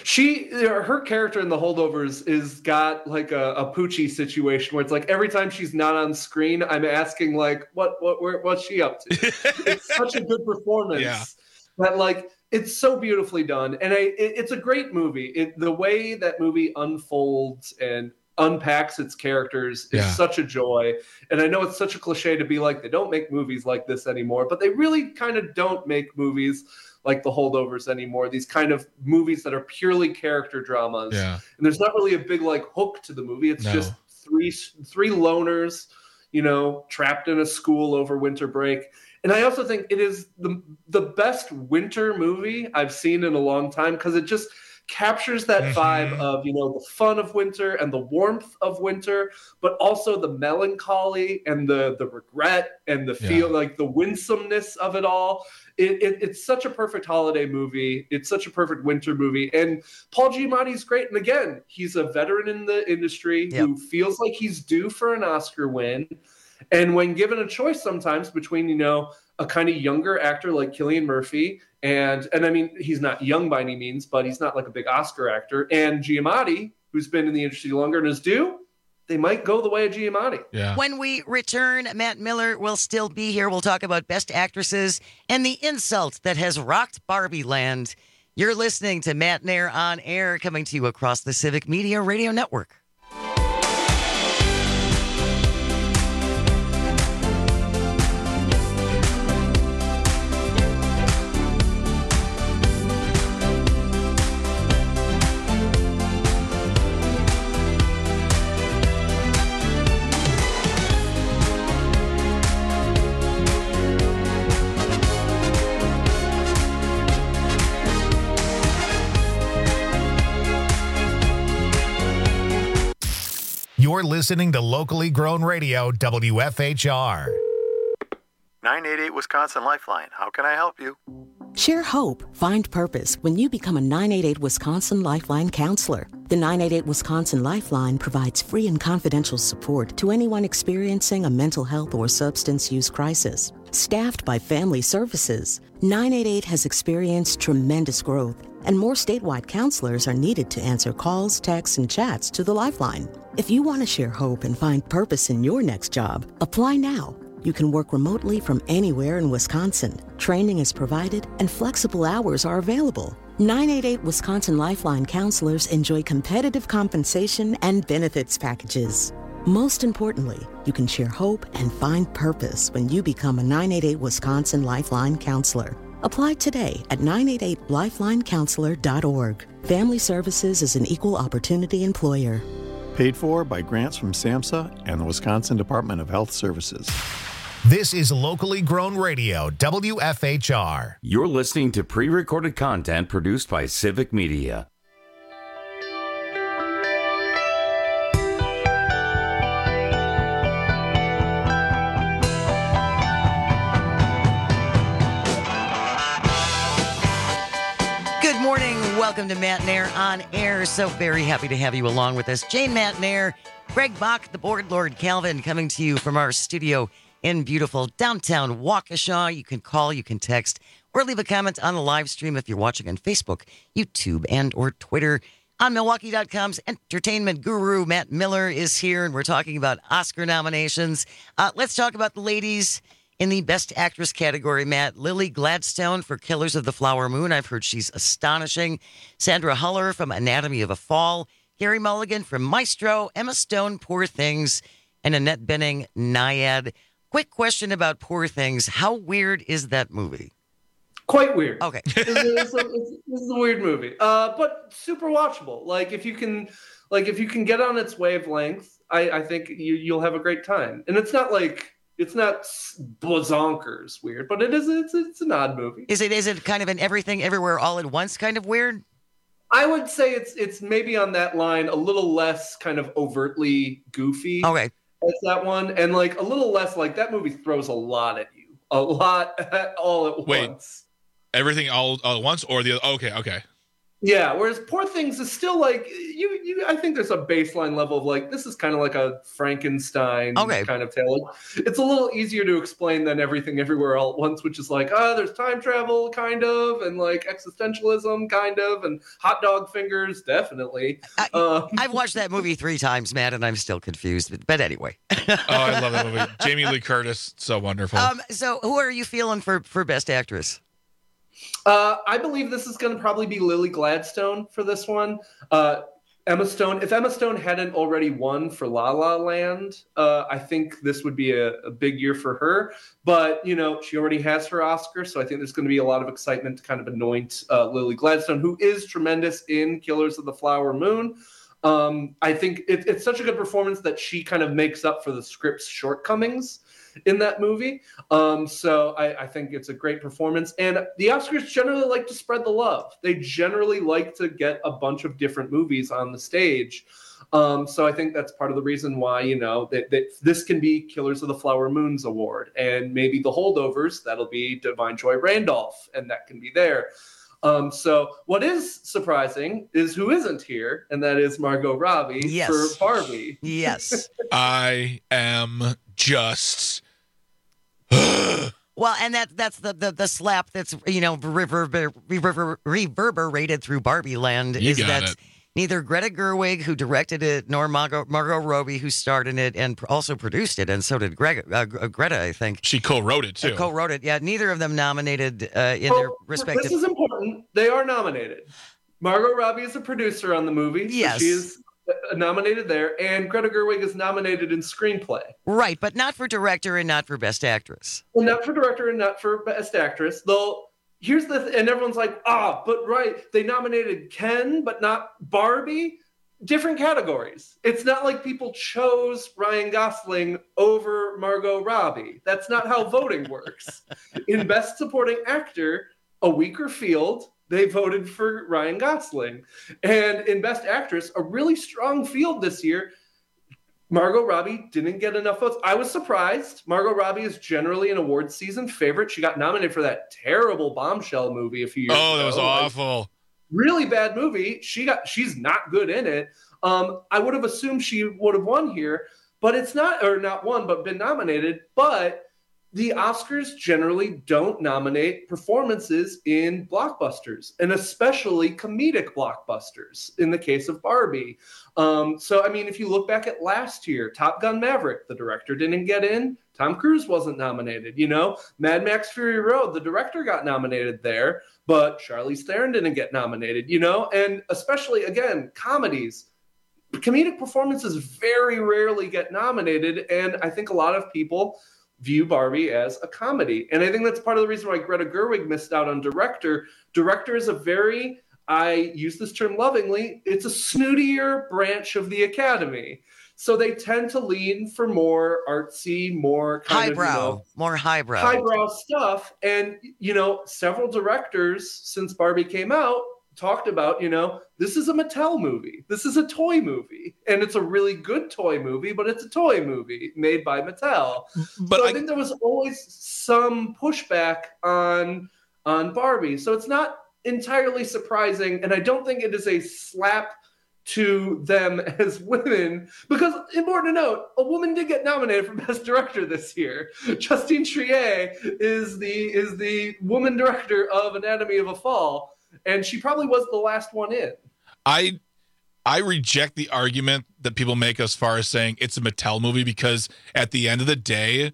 Her character in The Holdovers is got like a Poochie situation where it's like every time she's not on screen, I'm asking like, what's she up to? It's such a good performance. That like it's so beautifully done, and it's a great movie. The way that movie unfolds and unpacks its characters is such a joy. And I know it's such a cliche to be like, they don't make movies like this anymore, but they really kind of don't make movies like The Holdovers anymore. These kind of movies that are purely character dramas. And there's not really a big like hook to the movie. It's just three loners, trapped in a school over winter break. And I also think it is the best winter movie I've seen in a long time, because it just captures that vibe of, the fun of winter and the warmth of winter, but also the melancholy and the regret and the feel, like the winsomeness of it all. It's such a perfect holiday movie. It's such a perfect winter movie. And Paul Giamatti's great. And again, he's a veteran in the industry who feels like he's due for an Oscar win. And when given a choice sometimes between, you know, a kind of younger actor like Cillian Murphy, and I mean, he's not young by any means, but he's not like a big Oscar actor, and Giamatti, who's been in the industry longer and is due, they might go the way of Giamatti. Yeah. When we return, Matt Miller will still be here. We'll talk about Best Actresses and the insult that has rocked Barbie Land. You're listening to Matt Nair on Air, coming to you across the Civic Media Radio Network. You're listening to locally grown radio, WFHR. 988 Wisconsin Lifeline. How can I help you? Share hope, find purpose when you become a 988 Wisconsin Lifeline counselor. The 988 Wisconsin Lifeline provides free and confidential support to anyone experiencing a mental health or substance use crisis. Staffed by Family Services, 988 has experienced tremendous growth, and more statewide counselors are needed to answer calls, texts, and chats to the Lifeline. If you want to share hope and find purpose in your next job, apply now. You can work remotely from anywhere in Wisconsin. Training is provided and flexible hours are available. 988 Wisconsin Lifeline counselors enjoy competitive compensation and benefits packages. Most importantly, you can share hope and find purpose when you become a 988 Wisconsin Lifeline counselor. Apply today at 988lifelinecounselor.org. Family Services is an equal opportunity employer. Paid for by grants from SAMHSA and the Wisconsin Department of Health Services. This is locally grown radio, WFHR. You're listening to pre-recorded content produced by Civic Media. Good morning. Welcome to Matt Nair on Air. So very happy to have you along with us. Jane Matt Nair, Greg Bach, the Board Lord Calvin, coming to you from our studio in beautiful downtown Waukesha. You can call, you can text, or leave a comment on the live stream if you're watching on Facebook, YouTube, and or Twitter. On Milwaukee.com's entertainment guru, Matt Miller, is here, and we're talking about Oscar nominations. Let's talk about the ladies in the Best Actress category, Matt. Lily Gladstone for Killers of the Flower Moon. I've heard she's astonishing. Sandra Huller from Anatomy of a Fall. Gary Mulligan from Maestro. Emma Stone, Poor Things. And Annette Bening, Naiad. Quick question about Poor Things. How weird is that movie? Quite weird. Okay. This is a weird movie, but super watchable. Like if you can get on its wavelength, I think you'll have a great time. And it's not bozonkers weird, but it's an odd movie. Is it kind of an everything everywhere all at once kind of weird? I would say it's maybe on that line, a little less kind of overtly goofy. Okay. As that one, and like a little less like that movie throws a lot at you, all at once. Everything all at once, or the other? Okay. Yeah, whereas Poor Things is still like you. I think there's a baseline level of like this is kind of like a Frankenstein kind of tale. It's a little easier to explain than Everything Everywhere All at Once, which is like there's time travel kind of, and like existentialism kind of, and hot dog fingers definitely. I've watched that movie 3 times, Matt, and I'm still confused. But anyway. I love that movie. Jamie Lee Curtis, so wonderful. So who are you feeling for Best Actress? I believe this is going to probably be Lily Gladstone for this one. Emma Stone. If Emma Stone hadn't already won for La La Land, I think this would be a big year for her. But, she already has her Oscar, so I think there's going to be a lot of excitement to kind of anoint Lily Gladstone, who is tremendous in Killers of the Flower Moon. I think it's such a good performance that she kind of makes up for the script's shortcomings in that movie. So I think it's a great performance. And the Oscars generally like to spread the love. They generally like to get a bunch of different movies on the stage. So I think that's part of the reason why, that this can be Killers of the Flower Moon's award. And maybe the holdovers, that'll be Divine Joy Randolph, and that can be there. So what is surprising is who isn't here, and that is Margot Robbie for Barbie. Yes. I am just. Well, and that's the slap that's reverberated through Barbie Land You is got that it. neither Greta Gerwig, who directed it, nor Margot Robbie, who starred in it and also produced it, and so did Greta, I think. She co-wrote it too. Co-wrote it, yeah. Neither of them nominated in their respective. This is important. They are nominated. Margot Robbie is a producer on the movie. Yes. So she is nominated there, and Greta Gerwig is nominated in screenplay. Right, but not for director and not for best actress. Well, not for director and not for best actress. Though, here's and everyone's like, but right, they nominated Ken, but not Barbie. Different categories. It's not like people chose Ryan Gosling over Margot Robbie. That's not how voting works. In Best Supporting Actor, a weaker field, they voted for Ryan Gosling. And in Best Actress, a really strong field this year, Margot Robbie didn't get enough votes. I was surprised. Margot Robbie is generally an awards season favorite. She got nominated for that terrible Bombshell movie a few years ago. Oh, that was awful. Really bad movie. She's not good in it. I would have assumed she would have won here, but it's not, or not won, but been nominated. But the Oscars generally don't nominate performances in blockbusters, and especially comedic blockbusters in the case of Barbie. So, I mean, if you look back at last year, Top Gun Maverick, the director didn't get in. Tom Cruise wasn't nominated. Mad Max Fury Road, the director got nominated there, but Charlize Theron didn't get nominated, and especially, again, comedies. Comedic performances very rarely get nominated, and I think a lot of people view Barbie as a comedy. And I think that's part of the reason why Greta Gerwig missed out on director. Director is I use this term lovingly, it's a snootier branch of the Academy. So they tend to lean for more artsy, more kind highbrow, more highbrow. Highbrow stuff. And, several directors since Barbie came out talked about, this is a Mattel movie. This is a toy movie. And it's a really good toy movie, but it's a toy movie made by Mattel. But so I think there was always some pushback on Barbie. So it's not entirely surprising. And I don't think it is a slap to them as women, because important to note, a woman did get nominated for Best Director this year. Justine Triet is the woman director of Anatomy of a Fall. And she probably was the last one in. I reject the argument that people make as far as saying it's a Mattel movie, because at the end of the day,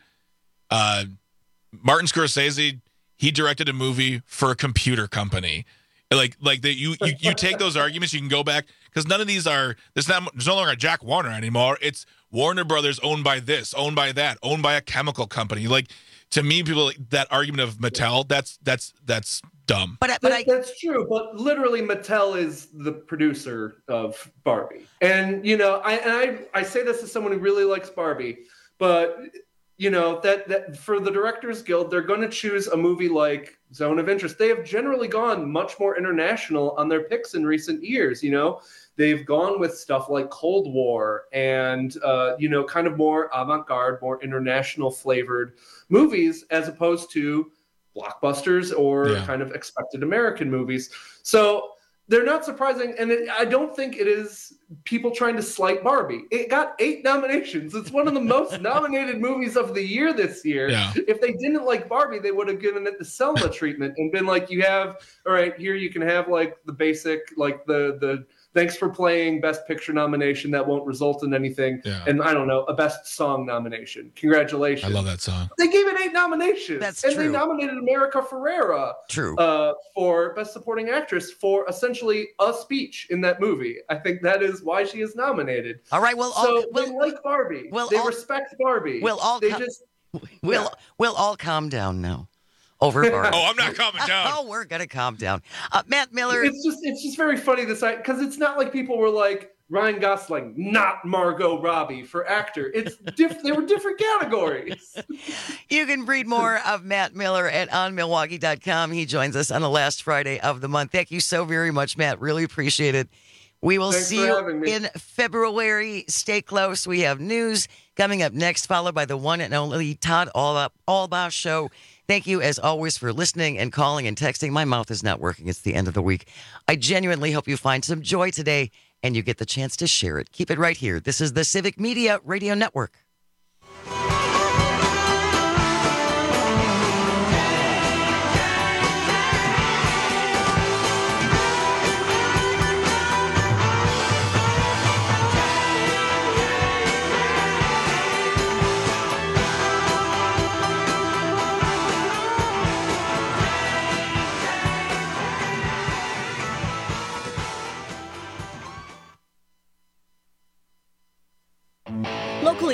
Martin Scorsese, he directed a movie for a computer company. Like you take those arguments, you can go back, because none of these are. There's no longer a Jack Warner anymore. It's Warner Brothers owned by this, owned by that, owned by a chemical company. Like, to me, people, that argument of Mattel, that's dumb. But that's true. But literally, Mattel is the producer of Barbie, and I say this as someone who really likes Barbie, but that for the Directors Guild, they're going to choose a movie like Zone of Interest. They have generally gone much more international on their picks in recent years. They've gone with stuff like Cold War and, kind of more avant-garde, more international flavored movies, as opposed to blockbusters or kind of expected American movies. So they're not surprising. And I don't think it is people trying to slight Barbie. It got 8 nominations. It's one of the most nominated movies of the year this year. Yeah. If they didn't like Barbie, they would have given it the Selma treatment and been like, all right, here you can have like the basic, like the thanks for playing Best Picture nomination that won't result in anything. Yeah. And I don't know, a Best Song nomination. Congratulations. I love that song. They gave it 8 nominations. That's true. And they nominated America Ferrera for Best Supporting Actress for essentially a speech in that movie. I think that is why she is nominated. All right, well, they like Barbie. They respect Barbie. We'll all calm down now. Over Barbie. Oh, I'm not calming down. Oh, we're gonna calm down. Matt Miller. It's just very funny because it's not like people were like Ryan Gosling, not Margot Robbie for actor. It's they were different categories. You can read more of Matt Miller at onmilwaukee.com. He joins us on the last Friday of the month. Thank you so very much, Matt. Really appreciate it. We will see you in February. Stay close. We have news coming up next, followed by the one and only Todd Albaugh Show. Thank you, as always, for listening and calling and texting. My mouth is not working. It's the end of the week. I genuinely hope you find some joy today and you get the chance to share it. Keep it right here. This is the Civic Media Radio Network.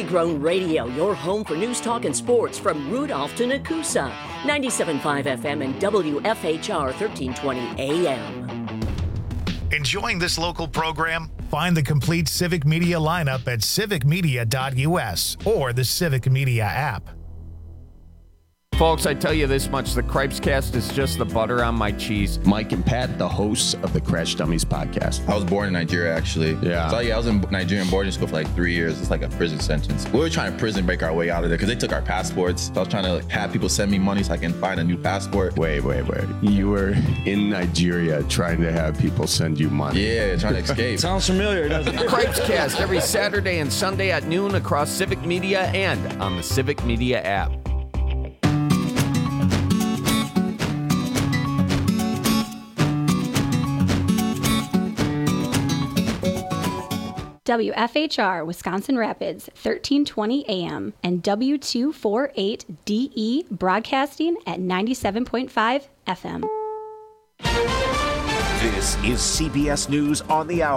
Family-grown radio, your home for news, talk, and sports from Rudolph to Nakusa. 97.5 FM and WFHR 1320 AM. Enjoying this local program? Find the complete Civic Media lineup at civicmedia.us or the Civic Media app. Folks, I tell you this much, the Cripes Cast is just the butter on my cheese. Mike and Pat, the hosts of the Crash Dummies podcast. I was born in Nigeria, actually. Yeah. So, I was in Nigerian boarding school for like 3 years. It's like a prison sentence. We were trying to prison break our way out of there because they took our passports. So I was trying to have people send me money so I can find a new passport. Wait. You were in Nigeria trying to have people send you money. Yeah, trying to escape. Sounds familiar, doesn't it? Cripes Cast every Saturday and Sunday at noon across Civic Media and on the Civic Media app. WFHR Wisconsin Rapids 1320 AM and W248DE broadcasting at 97.5 FM. This is CBS News on the Hour.